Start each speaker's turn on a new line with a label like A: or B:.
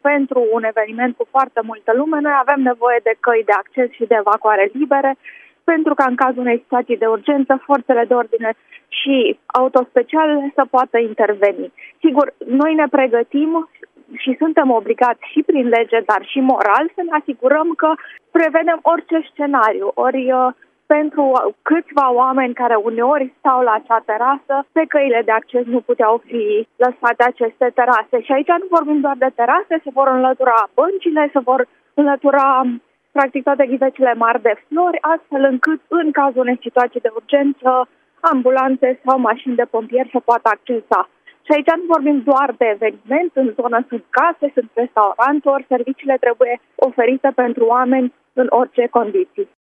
A: pentru un eveniment cu foarte multă lume, noi avem nevoie de căi de acces și de evacuare libere, pentru ca în cazul unei situații de urgență, forțele de ordine și autospecialele să poată interveni. Sigur, noi ne pregătim și suntem obligați și prin lege, dar și moral, să ne asigurăm că prevedem orice scenariu, ori pentru câțiva oameni care uneori stau la acea terasă, pe căile de acces nu puteau fi lăsate aceste terase. Și aici nu vorbim doar de terase, se vor înlătura băncile, se vor înlătura practic toate ghivecile mari de flori, astfel încât în cazul unei situații de urgență, ambulanțe sau mașini de pompieri să poată accesa. Și aici nu vorbim doar de eveniment, în zonă sunt case, sunt restaurante, ori serviciile trebuie oferite pentru oameni în orice condiții.